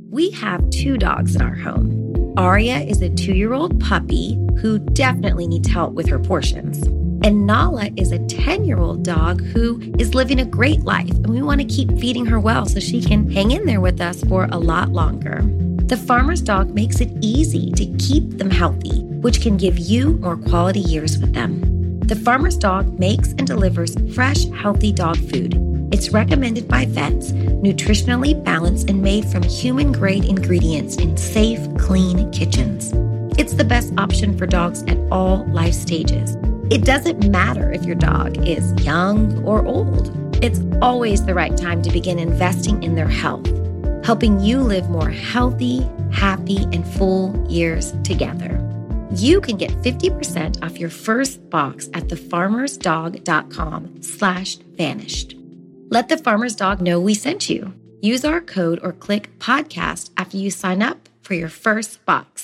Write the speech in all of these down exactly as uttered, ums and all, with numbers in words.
We have two dogs in our home. Aria is a two-year-old puppy who definitely needs help with her portions. And Nala is a ten-year-old dog who is living a great life, and we want to keep feeding her well so she can hang in there with us for a lot longer. The Farmer's Dog makes it easy to keep them healthy, which can give you more quality years with them. The Farmer's Dog makes and delivers fresh, healthy dog food. It's recommended by vets, nutritionally balanced and made from human-grade ingredients in safe, clean kitchens. It's the best option for dogs at all life stages. It doesn't matter if your dog is young or old. It's always the right time to begin investing in their health, helping you live more healthy, happy, and full years together. You can get fifty percent off your first box at thefarmersdog.com slash vanished. Let the Farmer's Dog know we sent you. Use our code or click podcast after you sign up for your first box.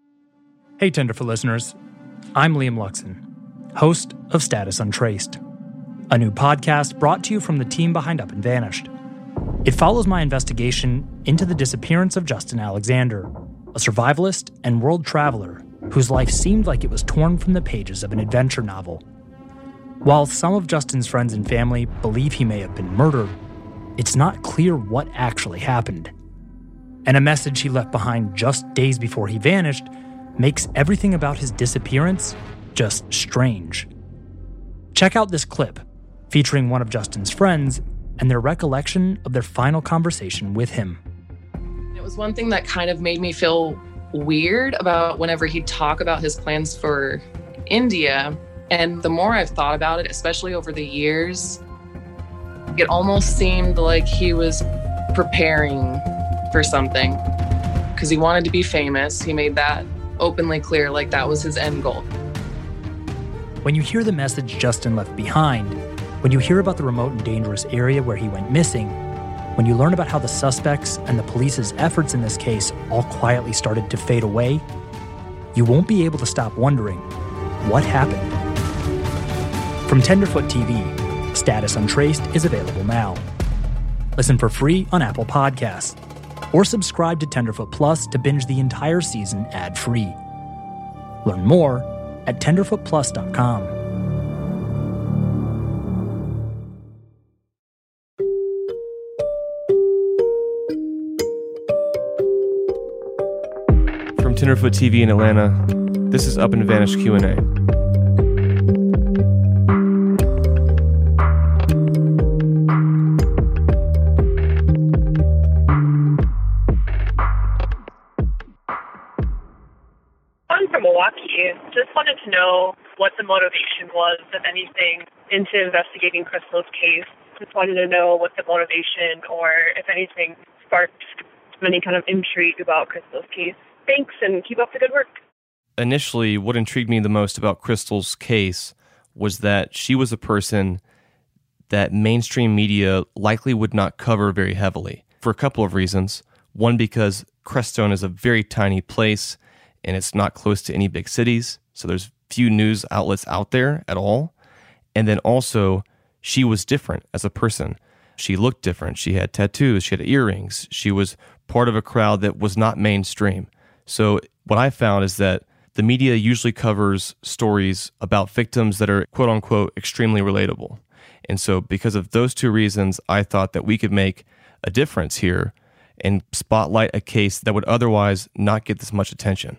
Hey, Tenderfoot listeners. I'm Liam Luxon, host of Status Untraced, a new podcast brought to you from the team behind Up and Vanished. It follows my investigation into the disappearance of Justin Alexander, a survivalist and world traveler whose life seemed like it was torn from the pages of an adventure novel. While some of Justin's friends and family believe he may have been murdered, it's not clear what actually happened. And a message he left behind just days before he vanished makes everything about his disappearance just strange. Check out this clip featuring one of Justin's friends and their recollection of their final conversation with him. It was one thing that kind of made me feel weird about whenever he'd talk about his plans for India. And the more I've thought about it, especially over the years, it almost seemed like he was preparing for something because he wanted to be famous. He made that openly clear, like that was his end goal. When you hear the message Justin left behind, when you hear about the remote and dangerous area where he went missing, when you learn about how the suspects and the police's efforts in this case all quietly started to fade away, you won't be able to stop wondering, what happened? From Tenderfoot T V, Status Untraced is available now. Listen for free on Apple Podcasts, or subscribe to Tenderfoot Plus to binge the entire season ad-free. Learn more at tenderfoot plus dot com. From Tenderfoot T V in Atlanta, this is Up and Vanished Q and A. Just wanted to know what the motivation was, if anything, into investigating Crystal's case. Just wanted to know what the motivation or, if anything, sparked any kind of intrigue about Crystal's case. Thanks, and keep up the good work. Initially, what intrigued me the most about Crystal's case was that she was a person that mainstream media likely would not cover very heavily, for a couple of reasons. One, because Crestone is a very tiny place, and it's not close to any big cities, so there's few news outlets out there at all. And then also, she was different as a person. She looked different. She had tattoos. She had earrings. She was part of a crowd that was not mainstream. So what I found is that the media usually covers stories about victims that are quote-unquote extremely relatable. And so because of those two reasons, I thought that we could make a difference here and spotlight a case that would otherwise not get this much attention.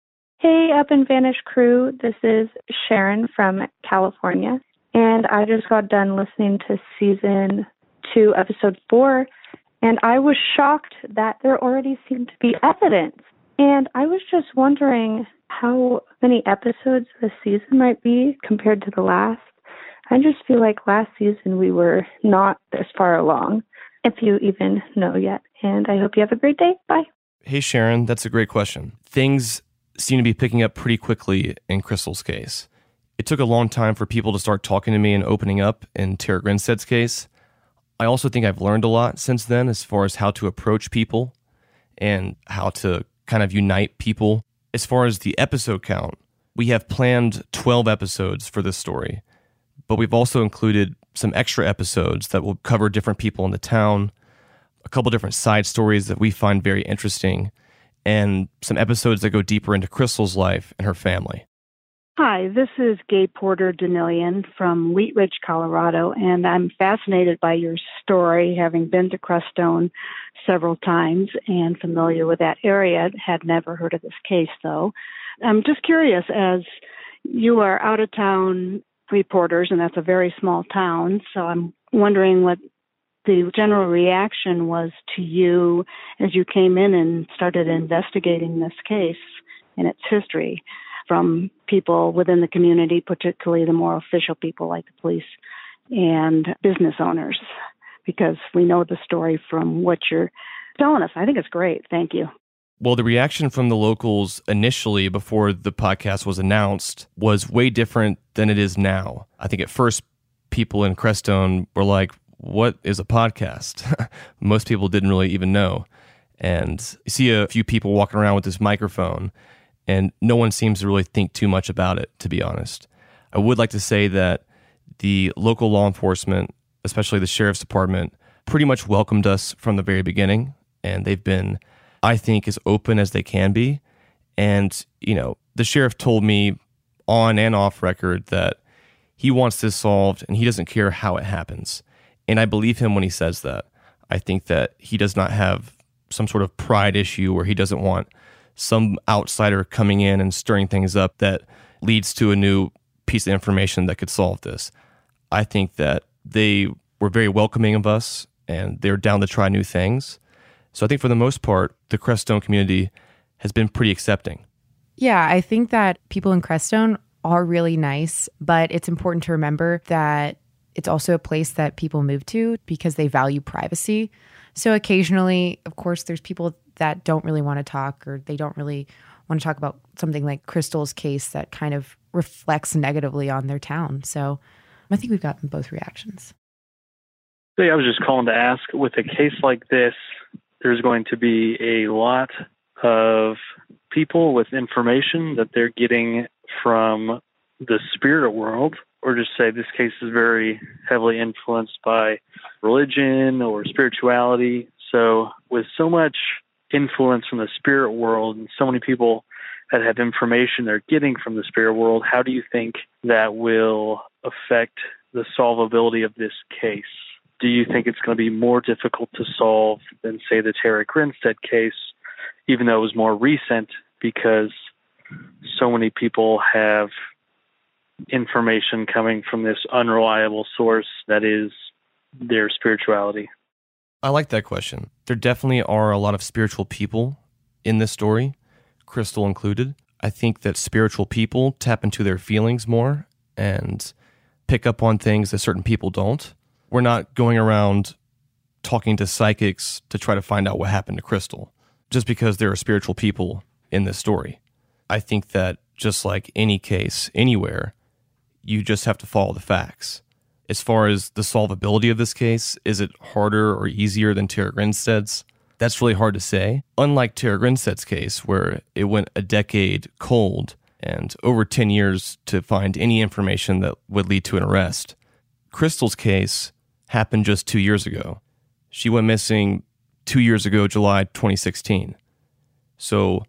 Hey, Up and Vanished crew. This is Sharon from California, and I just got done listening to season two, episode four, and I was shocked that there already seemed to be evidence. And I was just wondering how many episodes this season might be compared to the last. I just feel like last season we were not this far along, if you even know yet. And I hope you have a great day. Bye. Hey, Sharon, that's a great question. Things seem to be picking up pretty quickly in Crystal's case. It took a long time for people to start talking to me and opening up in Tara Grinstead's case. I also think I've learned a lot since then as far as how to approach people and how to kind of unite people. As far as the episode count, we have planned twelve episodes for this story, but we've also included some extra episodes that will cover different people in the town. a couple different side stories that we find very interesting, and some episodes that go deeper into Crystal's life and her family. Hi, this is Gay Porter Danilian from Wheat Ridge, Colorado, and I'm fascinated by your story, having been to Crestone several times and familiar with that area. Had never heard of this case, though. I'm just curious, as you are out-of-town reporters, and that's a very small town, so I'm wondering what the general reaction was to you as you came in and started investigating this case and its history from people within the community, particularly the more official people like the police and business owners, because we know the story from what you're telling us. I think it's great. Thank you. Well, the reaction from the locals initially before the podcast was announced was way different than it is now. I think at first people in Crestone were like, what is a podcast? Most people didn't really even know. And you see a few people walking around with this microphone, and no one seems to really think too much about it, to be honest. I would like to say that the local law enforcement, especially the sheriff's department, pretty much welcomed us from the very beginning. And they've been, I think, as open as they can be. And, you know, the sheriff told me on and off record that he wants this solved and he doesn't care how it happens. And I believe him when he says that. I think that he does not have some sort of pride issue where he doesn't want some outsider coming in and stirring things up that leads to a new piece of information that could solve this. I think that they were very welcoming of us and they're down to try new things. So I think for the most part, the Crestone community has been pretty accepting. Yeah, I think that people in Crestone are really nice, but it's important to remember that it's also a place that people move to because they value privacy. So occasionally, of course, there's people that don't really want to talk, or they don't really want to talk about something like Crystal's case that kind of reflects negatively on their town. So I think we've gotten both reactions. So yeah, I was just calling to ask, with a case like this, there's going to be a lot of people with information that they're getting from the spirit world, or just say this case is very heavily influenced by religion or spirituality. So with so much influence from the spirit world and so many people that have information they're getting from the spirit world, how do you think that will affect the solvability of this case? Do you think it's going to be more difficult to solve than, say, the Tara Grinstead case, even though it was more recent, because so many people have information coming from this unreliable source that is their spirituality? I like that question. There definitely are a lot of spiritual people in this story, Crystal included. I think that spiritual people tap into their feelings more and pick up on things that certain people don't. We're not going around talking to psychics to try to find out what happened to Crystal, just because there are spiritual people in this story. I think that just like any case anywhere, you just have to follow the facts. As far as the solvability of this case, is it harder or easier than Tara Grinstead's? That's really hard to say. Unlike Tara Grinstead's case, where it went a decade cold and over ten years to find any information that would lead to an arrest, Crystal's case happened just two years ago. She went missing two years ago, July twenty sixteen. So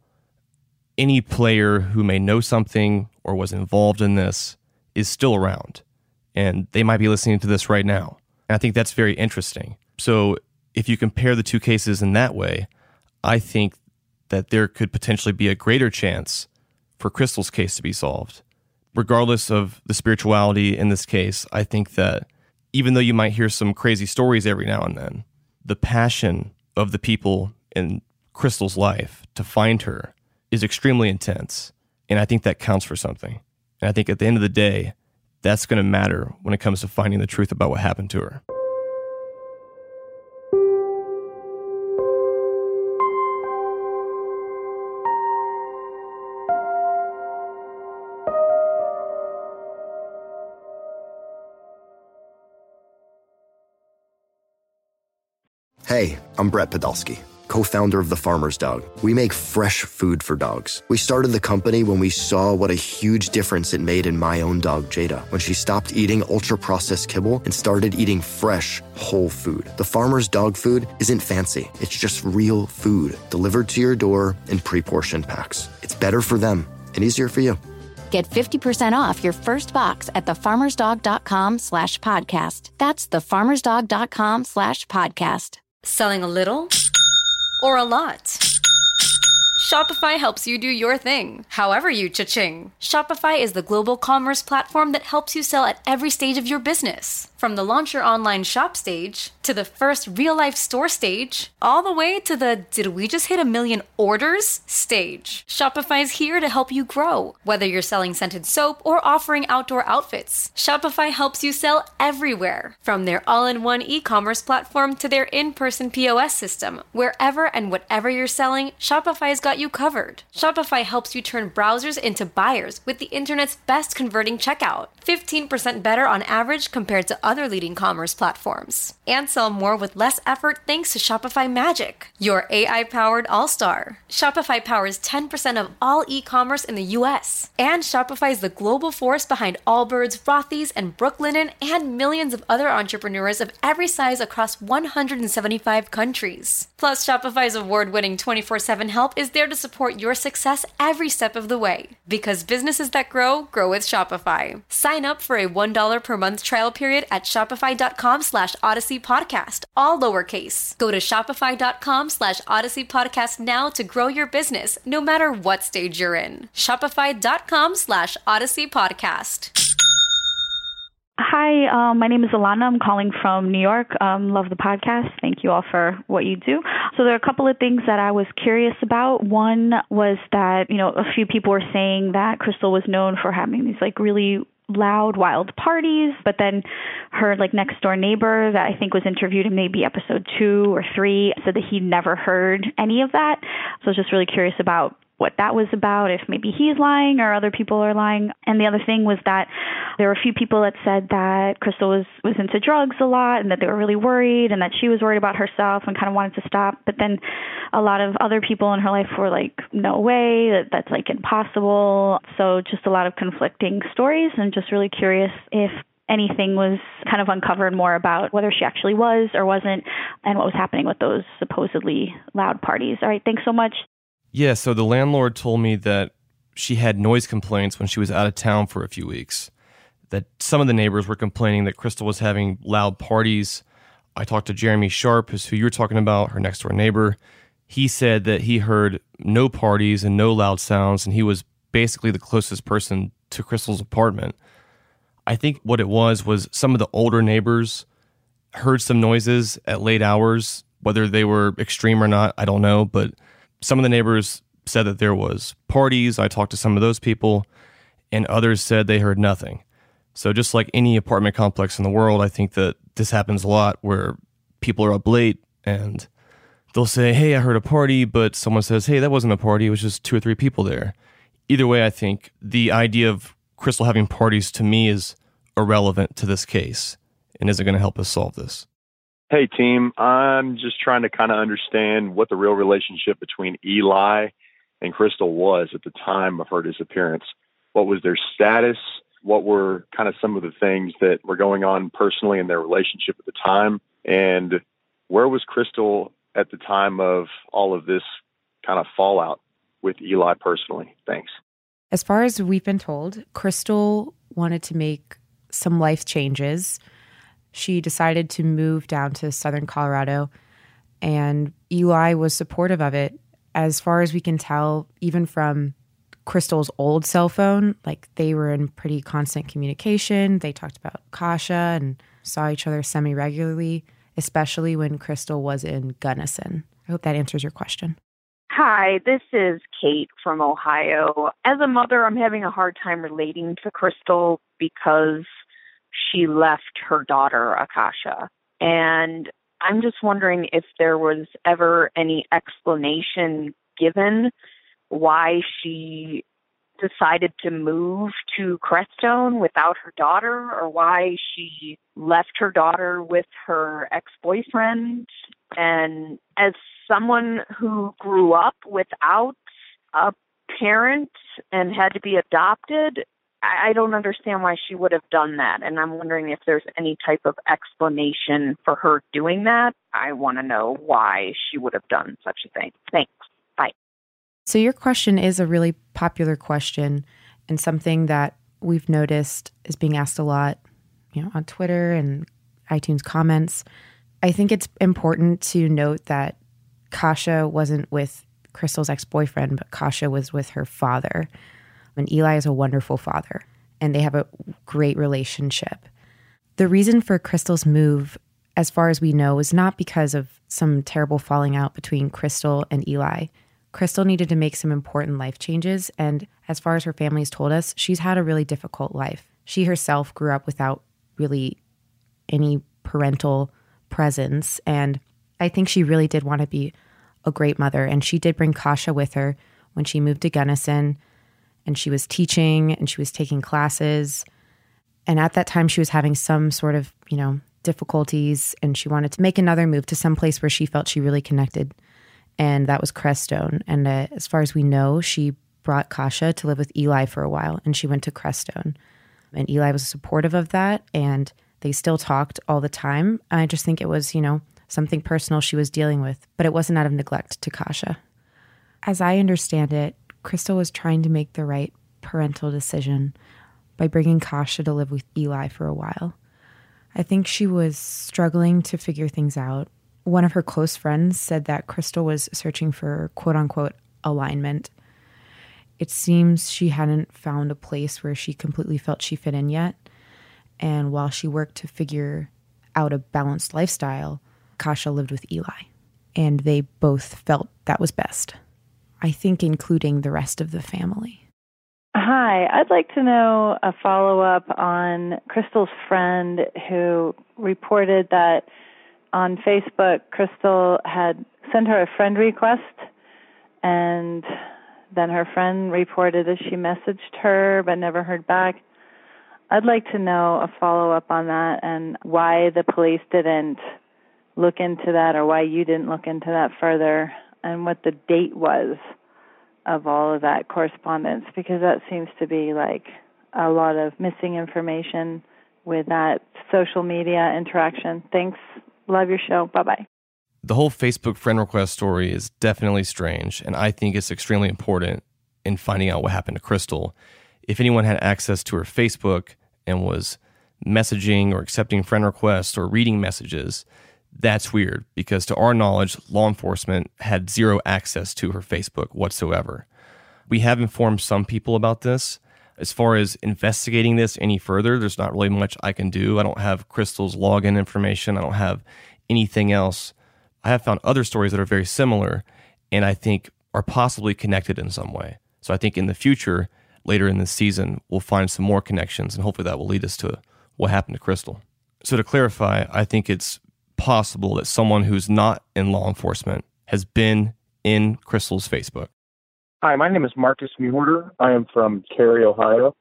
any player who may know something or was involved in this is still around, and they might be listening to this right now. And I think that's very interesting. So if you compare the two cases in that way, I think that there could potentially be a greater chance for Crystal's case to be solved. Regardless of the spirituality in this case, I think that even though you might hear some crazy stories every now and then, the passion of the people in Crystal's life to find her is extremely intense. And I think that counts for something. And I think at the end of the day, that's going to matter when it comes to finding the truth about what happened to her. Hey, I'm Brett Podolsky, co-founder of The Farmer's Dog. We make fresh food for dogs. We started the company when we saw what a huge difference it made in my own dog, Jada, when she stopped eating ultra-processed kibble and started eating fresh, whole food. The Farmer's Dog food isn't fancy. It's just real food delivered to your door in pre-portioned packs. It's better for them and easier for you. Get fifty percent off your first box at thefarmersdog.com slash podcast. That's thefarmersdog.com slash podcast. Selling a little or a lot? Shopify helps you do your thing, however you cha-ching. Shopify is the global commerce platform that helps you sell at every stage of your business. From the launch your online shop stage, to the first real-life store stage, all the way to the did we just hit a million orders stage. Shopify's here to help you grow. Whether you're selling scented soap or offering outdoor outfits, Shopify helps you sell everywhere. From their all-in-one e-commerce platform to their in-person P O S system, wherever and whatever you're selling, Shopify's got you covered. Shopify helps you turn browsers into buyers with the internet's best converting checkout. fifteen percent better on average compared to other leading commerce platforms. And sell more with less effort thanks to Shopify Magic, your A I-powered all-star. Shopify powers ten percent of all e-commerce in the U S. And Shopify is the global force behind Allbirds, Rothy's, and Brooklinen, and millions of other entrepreneurs of every size across one hundred seventy-five countries. Plus, Shopify's award-winning twenty-four seven help is there to support your success every step of the way. Because businesses that grow, grow with Shopify. Sign up for a one dollar per month trial period at shopify.com slash Odyssey Podcast, all lowercase. Go to shopify.com slash Odyssey Podcast now to grow your business, no matter what stage you're in. Shopify.com slash Odyssey Podcast. Hi, um, my name is Alana. I'm calling from New York. Um, love the podcast. Thank you all for what you do. So there are a couple of things that I was curious about. One was that, you know, a few people were saying that Crystal was known for having these like really loud, wild parties, but then her like next door neighbor that I think was interviewed in maybe episode two or three said that he never heard any of that. So I was just really curious about what that was about, if maybe he's lying or other people are lying. And the other thing was that there were a few people that said that Crystal was, was into drugs a lot and that they were really worried and that she was worried about herself and kind of wanted to stop. But then a lot of other people in her life were like, no way, that that's like impossible. So just a lot of conflicting stories, and just really curious if anything was kind of uncovered more about whether she actually was or wasn't and what was happening with those supposedly loud parties. All right, thanks so much. Yeah, so the landlord told me that she had noise complaints when she was out of town for a few weeks, that some of the neighbors were complaining that Crystal was having loud parties. I talked to Jeremy Sharp, who's who you were talking about, her next door neighbor. He said that he heard no parties and no loud sounds, and he was basically the closest person to Crystal's apartment. I think what it was was some of the older neighbors heard some noises at late hours, whether they were extreme or not, I don't know, but some of the neighbors said that there was parties. I talked to some of those people, and others said they heard nothing. So just like any apartment complex in the world, I think that this happens a lot where people are up late and they'll say, hey, I heard a party, but someone says, hey, that wasn't a party. It was just two or three people there. Either way, I think the idea of Crystal having parties to me is irrelevant to this case and isn't going to help us solve this. Hey, team. I'm just trying to kind of understand what the real relationship between Eli and Crystal was at the time of her disappearance. What was their status? What were kind of some of the things that were going on personally in their relationship at the time? And where was Crystal at the time of all of this kind of fallout with Eli personally? Thanks. As far as we've been told, Crystal wanted to make some life changes. She decided to move down to southern Colorado, and Eli was supportive of it. As far as we can tell, even from Crystal's old cell phone, like they were in pretty constant communication. They talked about Kasha and saw each other semi-regularly, especially when Crystal was in Gunnison. I hope that answers your question. Hi, this is Kate from Ohio. As a mother, I'm having a hard time relating to Crystal because she left her daughter, Akasha. And I'm just wondering if there was ever any explanation given why she decided to move to Crestone without her daughter, or why she left her daughter with her ex-boyfriend. And as someone who grew up without a parent and had to be adopted, I don't understand why she would have done that. And I'm wondering if there's any type of explanation for her doing that. I want to know why she would have done such a thing. Thanks. Bye. So your question is a really popular question and something that we've noticed is being asked a lot, you know, on Twitter and iTunes comments. I think it's important to note that Kasha wasn't with Crystal's ex-boyfriend, but Kasha was with her father. And Eli is a wonderful father, and they have a great relationship. The reason for Crystal's move, as far as we know, was not because of some terrible falling out between Crystal and Eli. Crystal needed to make some important life changes, and as far as her family's told us, she's had a really difficult life. She herself grew up without really any parental presence, and I think she really did want to be a great mother, and she did bring Kasha with her when she moved to Gunnison, and she was teaching and she was taking classes. And at that time, she was having some sort of, you know, difficulties, and she wanted to make another move to some place where she felt she really connected. And that was Crestone. And uh, as far as we know, she brought Kasha to live with Eli for a while, and she went to Crestone. And Eli was supportive of that, and they still talked all the time. I just think it was, you know, something personal she was dealing with, but it wasn't out of neglect to Kasha. As I understand it, Crystal was trying to make the right parental decision by bringing Kasha to live with Eli for a while. I think she was struggling to figure things out. One of her close friends said that Crystal was searching for quote-unquote alignment. It seems she hadn't found a place where she completely felt she fit in yet. And while she worked to figure out a balanced lifestyle, Kasha lived with Eli. And they both felt that was best. I think including the rest of the family. Hi, I'd like to know a follow-up on Crystal's friend who reported that on Facebook, Crystal had sent her a friend request, and then her friend reported that she messaged her but never heard back. I'd like to know a follow-up on that and why the police didn't look into that, or why you didn't look into that further, and what the date was of all of that correspondence, because that seems to be like a lot of missing information with that social media interaction. Thanks. Love your show. Bye-bye. The whole Facebook friend request story is definitely strange, and I think it's extremely important in finding out what happened to Crystal. If anyone had access to her Facebook and was messaging or accepting friend requests or reading messages, that's weird, because to our knowledge, law enforcement had zero access to her Facebook whatsoever. We have informed some people about this. As far as investigating this any further, there's not really much I can do. I don't have Crystal's login information. I don't have anything else. I have found other stories that are very similar and I think are possibly connected in some way. So I think in the future, later in this season, we'll find some more connections, and hopefully that will lead us to what happened to Crystal. So to clarify, I think it's possible that someone who's not in law enforcement has been in Crystal's Facebook. Hi, my name is Marcus Muhorter. I am from Cary, Ohio.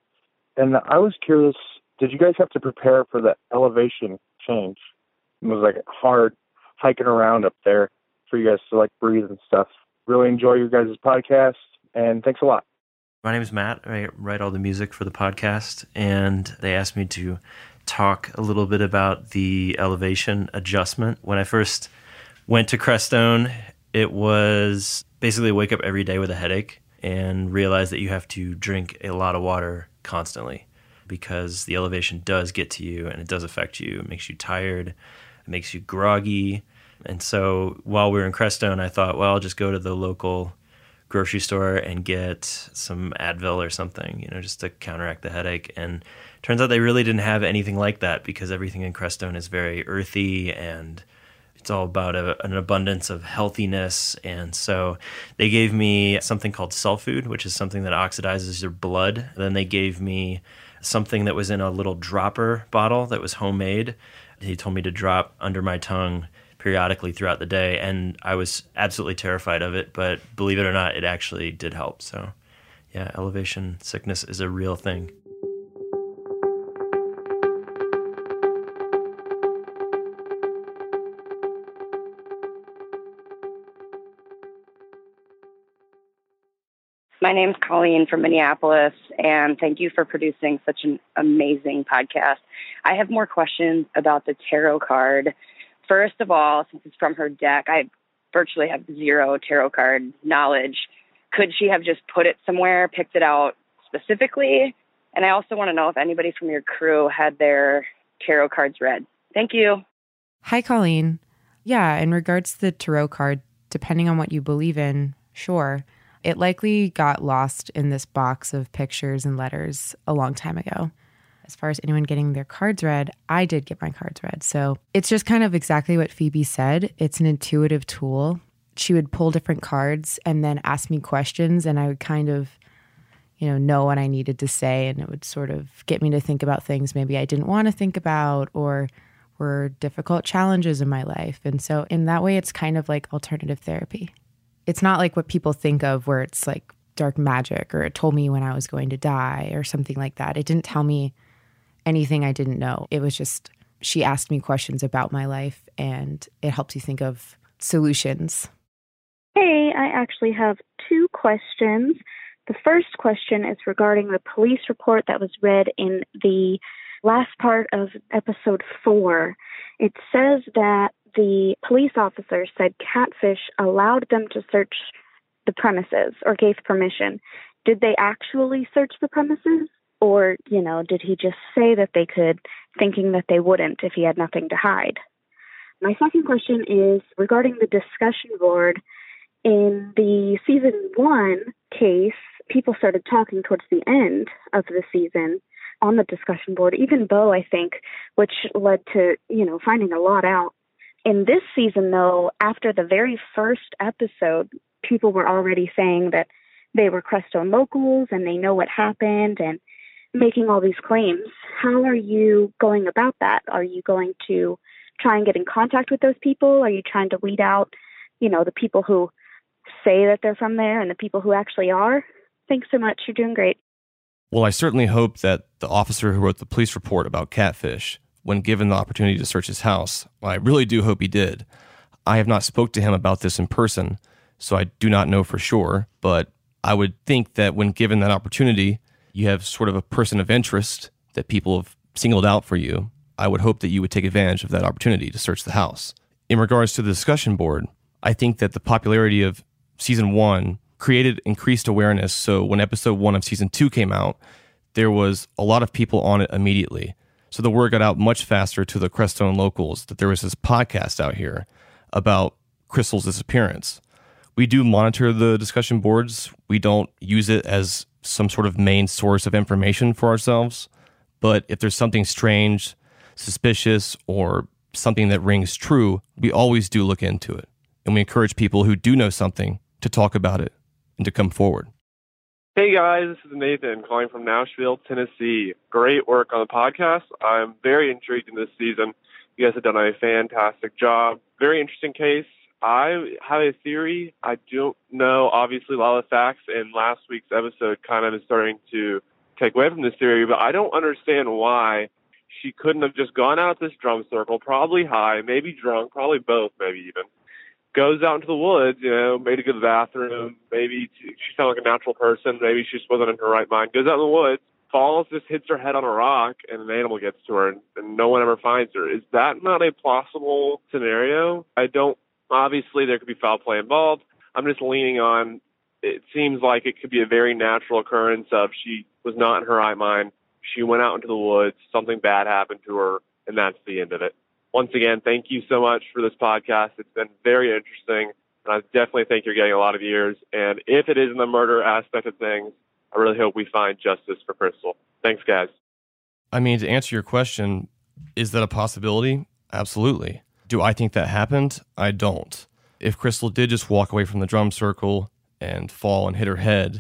And I was curious, did you guys have to prepare for the elevation change? It was like hard hiking around up there for you guys to like breathe and stuff. Really enjoy your guys' podcast, and thanks a lot. My name is Matt. I write all the music for the podcast, and they asked me to talk a little bit about the elevation adjustment. When I first went to Crestone, it was basically wake up every day with a headache and realize that you have to drink a lot of water constantly because the elevation does get to you and it does affect you. It makes you tired. It makes you groggy. And so while we were in Crestone, I thought, well, I'll just go to the local grocery store and get some Advil or something, you know, just to counteract the headache. And turns out they really didn't have anything like that because everything in Crestone is very earthy and it's all about a, an abundance of healthiness. And so they gave me something called Sulfood, which is something that oxidizes your blood. Then they gave me something that was in a little dropper bottle that was homemade. He told me to drop under my tongue periodically throughout the day, and I was absolutely terrified of it, but believe it or not, it actually did help. So yeah, elevation sickness is a real thing. My name's Colleen from Minneapolis, and thank you for producing such an amazing podcast. I have more questions about the tarot card. First of all, since it's from her deck, I virtually have zero tarot card knowledge. Could she have just put it somewhere, picked it out specifically? And I also want to know if anybody from your crew had their tarot cards read. Thank you. Hi, Colleen. Yeah, in regards to the tarot card, depending on what you believe in, sure. It likely got lost in this box of pictures and letters a long time ago. As far as anyone getting their cards read, I did get my cards read. So it's just kind of exactly what Phoebe said. It's an intuitive tool. She would pull different cards and then ask me questions, and I would kind of, you know, know what I needed to say, and it would sort of get me to think about things maybe I didn't want to think about or were difficult challenges in my life. And so in that way, it's kind of like alternative therapy. It's not like what people think of where it's like dark magic or it told me when I was going to die or something like that. It didn't tell me anything I didn't know. It was just, she asked me questions about my life, and it helps you think of solutions. Hey, I actually have two questions. The first question is regarding the police report that was read in the last part of episode four. It says that the police officer said Catfish allowed them to search the premises or gave permission. Did they actually search the premises? Or, you know, did he just say that they could, thinking that they wouldn't if he had nothing to hide? My second question is regarding the discussion board. In the season one case, people started talking towards the end of the season on the discussion board, even Bo, I think, which led to, you know, finding a lot out. In this season, though, after the very first episode, people were already saying that they were Crestone locals and they know what happened and making all these claims. How are you going about that? Are you going to try and get in contact with those people? Are you trying to weed out, you know, the people who say that they're from there and the people who actually are? Thanks so much. You're doing great. Well, I certainly hope that the officer who wrote the police report about Catfish, when given the opportunity to search his house, well, I really do hope he did. I have not spoke to him about this in person, so I do not know for sure, but I would think that when given that opportunity, you have sort of a person of interest that people have singled out for you. I would hope that you would take advantage of that opportunity to search the house. In regards to the discussion board, I think that the popularity of season one created increased awareness. So when episode one of season two came out, there was a lot of people on it immediately. So the word got out much faster to the Crestone locals that there was this podcast out here about Crystal's disappearance. We do monitor the discussion boards. We don't use it as some sort of main source of information for ourselves. But if there's something strange, suspicious, or something that rings true, we always do look into it. And we encourage people who do know something to talk about it and to come forward. Hey guys, this is Nathan calling from Nashville, Tennessee. Great work on the podcast. I'm very intrigued in this season. You guys have done a fantastic job. Very interesting case. I have a theory. I don't know, obviously, a lot of the facts in last week's episode kind of is starting to take away from this theory, but I don't understand why she couldn't have just gone out this drum circle, probably high, maybe drunk, probably both, maybe even. Goes out into the woods, you know, made a good bathroom, maybe she sounded like a natural person, maybe she just wasn't in her right mind, goes out in the woods, falls, just hits her head on a rock, and an animal gets to her, and, and no one ever finds her. Is that not a plausible scenario? I don't, obviously there could be foul play involved. I'm just leaning on, it seems like it could be a very natural occurrence of she was not in her right mind, she went out into the woods, something bad happened to her, and that's the end of it. Once again, thank you so much for this podcast. It's been very interesting, and I definitely think you're getting a lot of ears. And if it is in the murder aspect of things, I really hope we find justice for Crystal. Thanks, guys. I mean, to answer your question, is that a possibility? Absolutely. Do I think that happened? I don't. If Crystal did just walk away from the drum circle and fall and hit her head,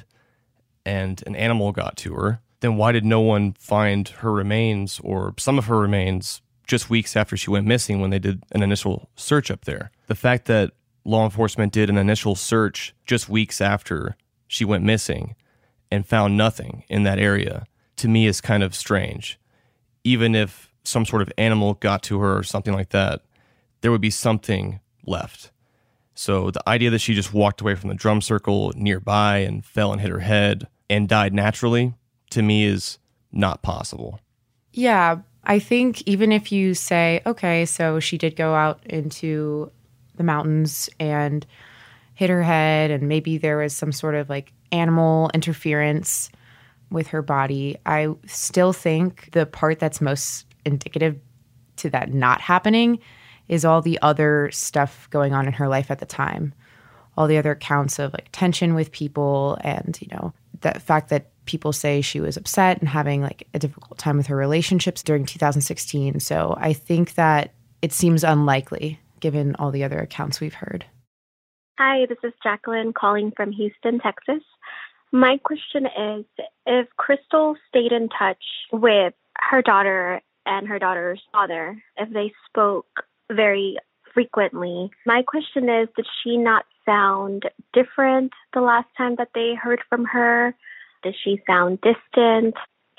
and an animal got to her, then why did no one find her remains or some of her remains just weeks after she went missing when they did an initial search up there? The fact that law enforcement did an initial search just weeks after she went missing and found nothing in that area, to me is kind of strange. Even if some sort of animal got to her or something like that, there would be something left. So the idea that she just walked away from the drum circle nearby and fell and hit her head and died naturally, to me, is not possible. Yeah, I think even if you say, okay, so she did go out into the mountains and hit her head, and maybe there was some sort of like animal interference with her body, I still think the part that's most indicative to that not happening is all the other stuff going on in her life at the time. All the other accounts of like tension with people, and, you know, the fact that people say she was upset and having like a difficult time with her relationships during two thousand sixteen. So I think that it seems unlikely given all the other accounts we've heard. Hi, this is Jacqueline calling from Houston, Texas. My question is, if Crystal stayed in touch with her daughter and her daughter's father, if they spoke very frequently, my question is, did she not sound different the last time that they heard from her? Did she sound distant?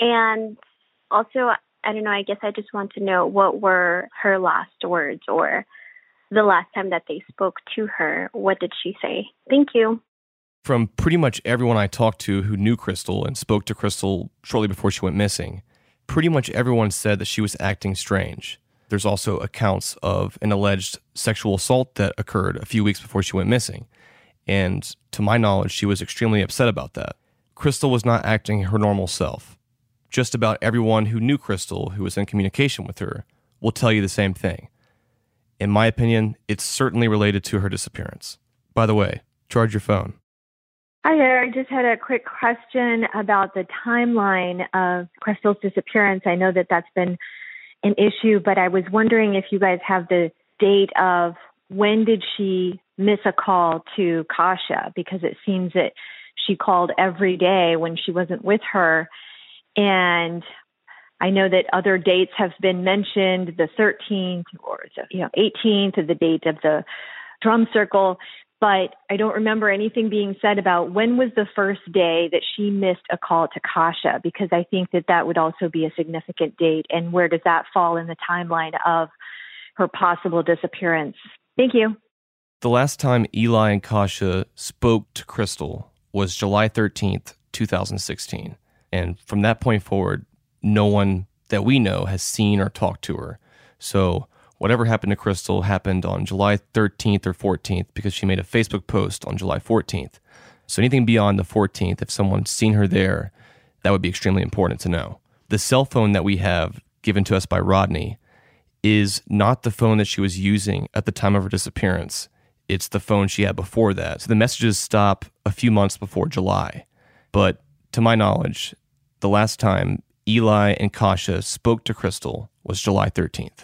And also, I don't know, I guess I just want to know, what were her last words, or the last time that they spoke to her, what did she say? Thank you. From pretty much everyone I talked to who knew Crystal and spoke to Crystal shortly before she went missing, pretty much everyone said that she was acting strange. There's also accounts of an alleged sexual assault that occurred a few weeks before she went missing. And to my knowledge, she was extremely upset about that. Crystal was not acting her normal self. Just about everyone who knew Crystal, who was in communication with her, will tell you the same thing. In my opinion, it's certainly related to her disappearance. By the way, charge your phone. Hi there. I just had a quick question about the timeline of Crystal's disappearance. I know that that's been an issue, but I was wondering if you guys have the date of when did she miss a call to Kasha, because it seems that she called every day when she wasn't with her. And I know that other dates have been mentioned, the thirteenth or the, you know, eighteenth, the date of the drum circle, but I don't remember anything being said about when was the first day that she missed a call to Kasha, because I think that that would also be a significant date. And where does that fall in the timeline of her possible disappearance? Thank you. The last time Eli and Kasha spoke to Crystal was July thirteenth, twenty sixteen. And from that point forward, no one that we know has seen or talked to her. So whatever happened to Crystal happened on July thirteenth or fourteenth, because she made a Facebook post on July fourteenth. So anything beyond the fourteenth, if someone's seen her there, that would be extremely important to know. The cell phone that we have given to us by Rodney is not the phone that she was using at the time of her disappearance. It's the phone she had before that. So the messages stop a few months before July. But to my knowledge, the last time Eli and Kasha spoke to Crystal was July thirteenth.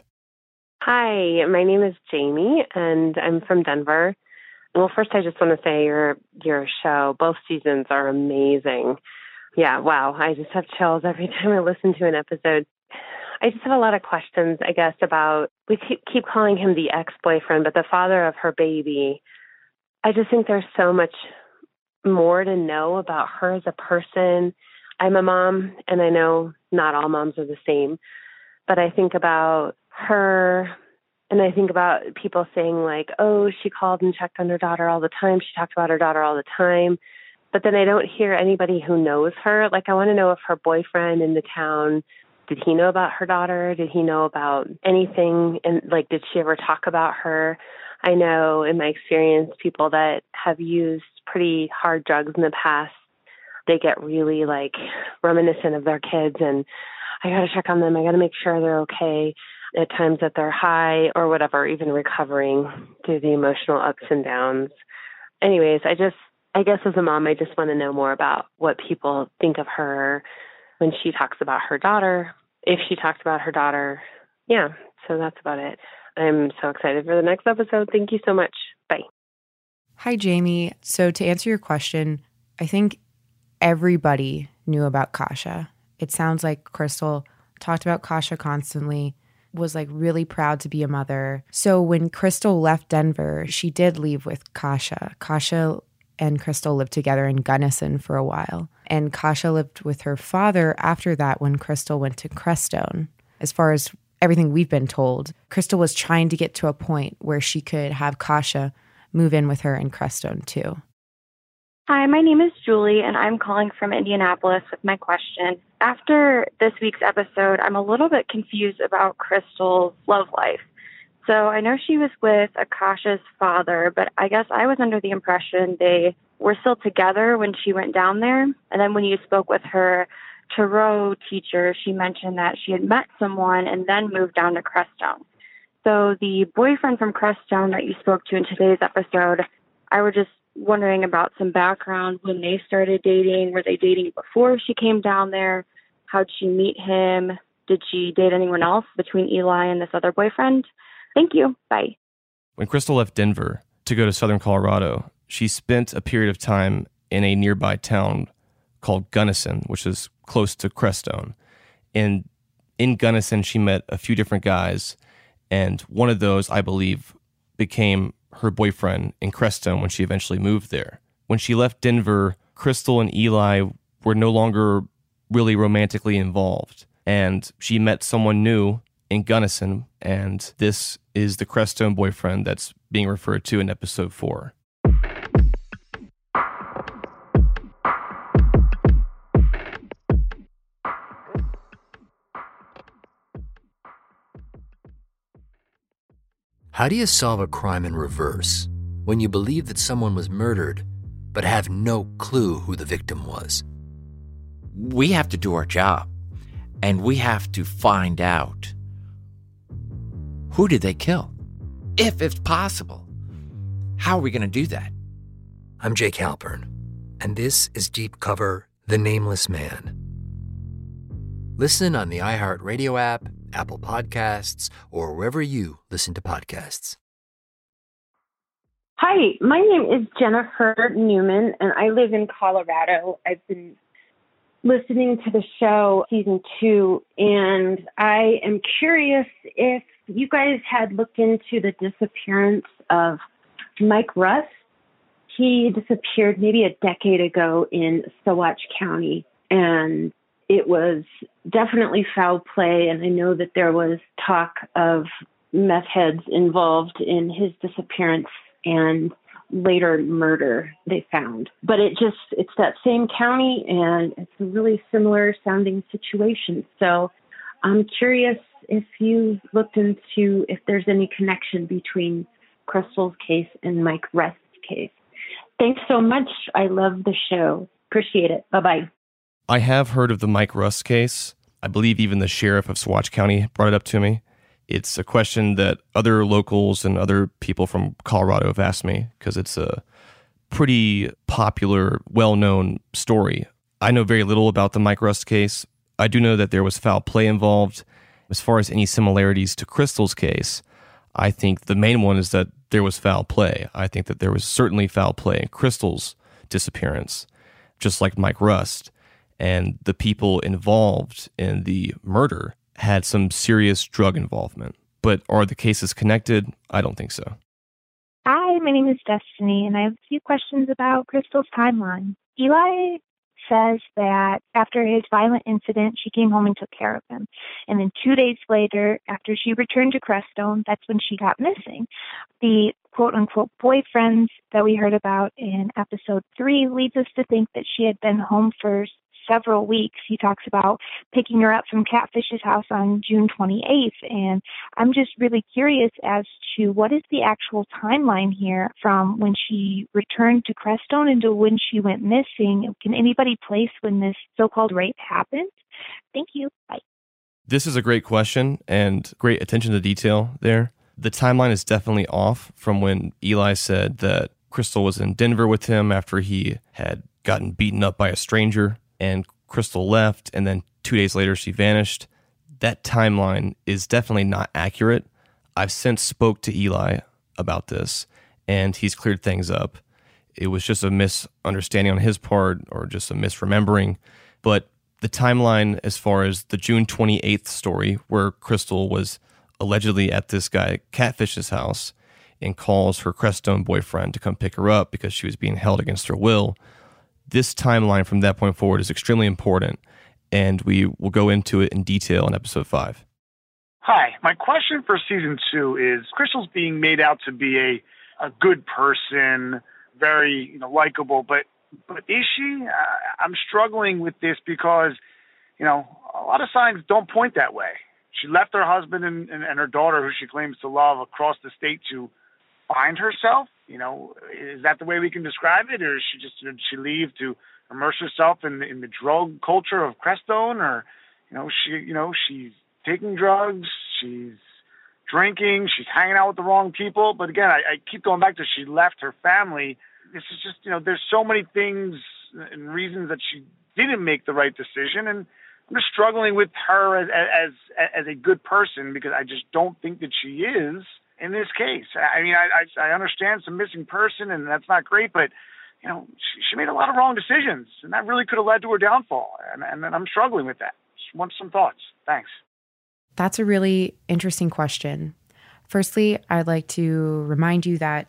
Hi, my name is Jamie, and I'm from Denver. Well, first, I just want to say your your show, both seasons are amazing. Yeah, wow, I just have chills every time I listen to an episode. I just have a lot of questions, I guess, about, we keep, keep calling him the ex-boyfriend, but the father of her baby. I just think there's so much more to know about her as a person. I'm a mom, and I know not all moms are the same, but I think about her, and I think about people saying like, oh, she called and checked on her daughter all the time. She talked about her daughter all the time. But then I don't hear anybody who knows her. Like, I want to know if her boyfriend in the town, did he know about her daughter? Did he know about anything? And like, did she ever talk about her? I know in my experience, people that have used pretty hard drugs in the past, they get really like reminiscent of their kids, and I got to check on them. I got to make sure they're okay at times that they're high or whatever, even recovering through the emotional ups and downs. Anyways, I just, I guess as a mom, I just want to know more about what people think of her when she talks about her daughter, if she talks about her daughter. Yeah, so that's about it. I'm so excited for the next episode. Thank you so much. Bye. Hi, Jamie. So to answer your question, I think everybody knew about Kasha. It sounds like Crystal talked about Kasha constantly, was like really proud to be a mother. So when Crystal left Denver, she did leave with Kasha. Kasha and Crystal lived together in Gunnison for a while. And Kasha lived with her father after that when Crystal went to Crestone. As far as everything we've been told, Crystal was trying to get to a point where she could have Kasha move in with her in Crestone too. Hi, my name is Julie, and I'm calling from Indianapolis with my question. After this week's episode, I'm a little bit confused about Crystal's love life. So I know she was with Akasha's father, but I guess I was under the impression they were still together when she went down there. And then when you spoke with her tarot teacher, she mentioned that she had met someone and then moved down to Crestone. So the boyfriend from Crestone that you spoke to in today's episode, I was just wondering about some background when they started dating. Were they dating before she came down there? How'd she meet him? Did she date anyone else between Eli and this other boyfriend? Thank you. Bye. When Crystal left Denver to go to southern Colorado, she spent a period of time in a nearby town called Gunnison, which is close to Crestone. And in Gunnison, she met a few different guys, and one of those, I believe, became her boyfriend in Crestone when she eventually moved there. When she left Denver, Crystal and Eli were no longer really romantically involved, and she met someone new in Gunnison, and this is the Crestone boyfriend that's being referred to in episode four. How do you solve a crime in reverse when you believe that someone was murdered but have no clue who the victim was? We have to do our job, and we have to find out who did they kill, if it's possible. How are we going to do that? I'm Jake Halpern, and this is Deep Cover: The Nameless Man. Listen on the iHeartRadio app, Apple Podcasts, or wherever you listen to podcasts. Hi, my name is Jennifer Newman, and I live in Colorado. I've been listening to the show season two, and I am curious if you guys had looked into the disappearance of Mike Rust. He disappeared maybe a decade ago in Saguache County, and it was definitely foul play, and I know that there was talk of meth heads involved in his disappearance and later murder they found. But it just, it's that same county, and it's a really similar sounding situation. So I'm curious if you looked into if there's any connection between Crystal's case and Mike Rust's case. Thanks so much. I love the show. Appreciate it. Bye-bye. I have heard of the Mike Rust case. I believe even the sheriff of Saguache County brought it up to me. It's a question that other locals and other people from Colorado have asked me because it's a pretty popular, well-known story. I know very little about the Mike Rust case. I do know that there was foul play involved. As far as any similarities to Crystal's case, I think the main one is that there was foul play. I think that there was certainly foul play in Crystal's disappearance, just like Mike Rust. And the people involved in the murder had some serious drug involvement. But are the cases connected? I don't think so. Hi, my name is Destiny, and I have a few questions about Crystal's timeline. Eli says that after his violent incident, she came home and took care of him. And then two days later, after she returned to Crestone, that's when she got missing. The quote-unquote boyfriends that we heard about in episode three leads us to think that she had been home for several weeks. He talks about picking her up from Catfish's house on June twenty-eighth. And I'm just really curious as to what is the actual timeline here from when she returned to Crestone into when she went missing. Can anybody place when this so-called rape happened? Thank you. Bye. This is a great question and great attention to detail there. The timeline is definitely off from when Eli said that Crystal was in Denver with him after he had gotten beaten up by a stranger, and Crystal left, and then two days later she vanished. That timeline is definitely not accurate. I've since spoke to Eli about this, and he's cleared things up. It was just a misunderstanding on his part, or just a misremembering. But the timeline as far as the June twenty-eighth story, where Crystal was allegedly at this guy Catfish's house and calls her Crestone boyfriend to come pick her up because she was being held against her will, this timeline from that point forward is extremely important, and we will go into it in detail in episode five. Hi, my question for season two is Crystal's being made out to be a, a good person, very, you know, likable. But but is she? Uh, I'm struggling with this because, you know, a lot of signs don't point that way. She left her husband and, and, and her daughter, who she claims to love, across the state to find herself. You know, is that the way we can describe it, or is she just did she leave to immerse herself in in the drug culture of Crestone, or you know she you know she's taking drugs, she's drinking, she's hanging out with the wrong people. But again, I, I keep going back to she left her family. This is just, you know, there's so many things and reasons that she didn't make the right decision, and I'm just struggling with her as as as a good person because I just don't think that she is in this case. I mean, I I, I understand some missing person, and that's not great, but you know, she, she made a lot of wrong decisions, and that really could have led to her downfall, and and, and I'm struggling with that. Just want some thoughts. Thanks. That's a really interesting question. Firstly, I'd like to remind you that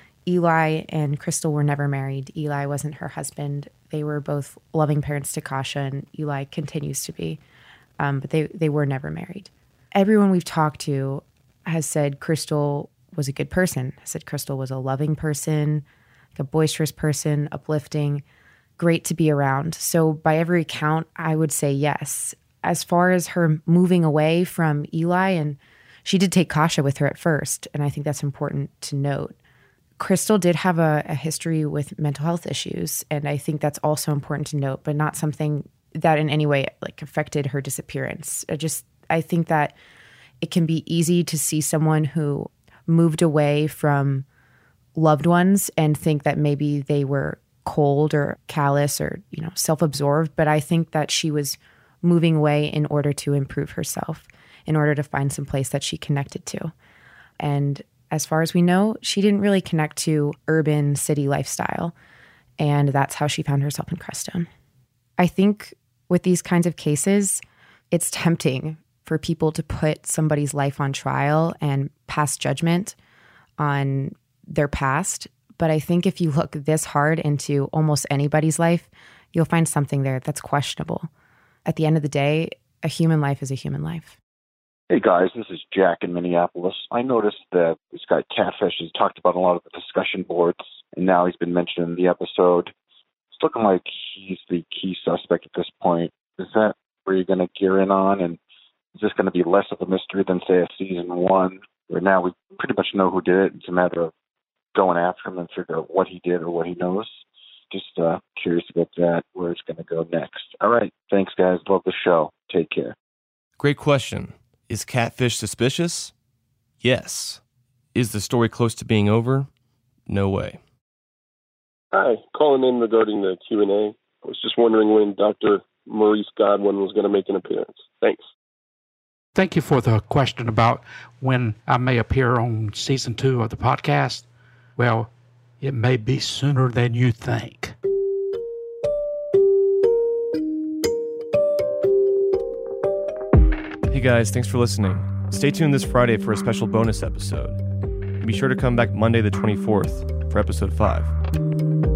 Eli and Crystal were never married. Eli wasn't her husband. They were both loving parents to Kasha, and Eli continues to be, um, but they, they were never married. Everyone we've talked to has said Crystal was a good person, has said Crystal was a loving person, like a boisterous person, uplifting, great to be around. So by every account, I would say yes. As far as her moving away from Eli, and she did take Kasha with her at first, and I think that's important to note. Crystal did have a, a history with mental health issues, and I think that's also important to note, but not something that in any way like affected her disappearance. I just, I think that it can be easy to see someone who moved away from loved ones and think that maybe they were cold or callous or, you know, self-absorbed, but I think that she was moving away in order to improve herself, in order to find some place that she connected to. And as far as we know, she didn't really connect to urban city lifestyle. And that's how she found herself in Crestone. I think with these kinds of cases, it's tempting for people to put somebody's life on trial and pass judgment on their past. But I think if you look this hard into almost anybody's life, you'll find something there that's questionable. At the end of the day, a human life is a human life. Hey guys, this is Jack in Minneapolis. I noticed that this guy Catfish has talked about a lot of the discussion boards, and now he's been mentioned in the episode. It's looking like he's the key suspect at this point. Is that where you're going to gear in on? And is this going to be less of a mystery than, say, a season one, where now we pretty much know who did it? It's a matter of going after him and figure out what he did or what he knows. Just uh, curious about that, where it's going to go next. All right. Thanks, guys. Love the show. Take care. Great question. Is Catfish suspicious? Yes. Is the story close to being over? No way. Hi, calling in regarding the Q and A. I was just wondering when Doctor Maurice Godwin was going to make an appearance. Thanks. Thank you for the question about when I may appear on season two of the podcast. Well, it may be sooner than you think. Hey guys, thanks for listening. Stay tuned this Friday for a special bonus episode. And be sure to come back Monday the twenty-fourth for episode five.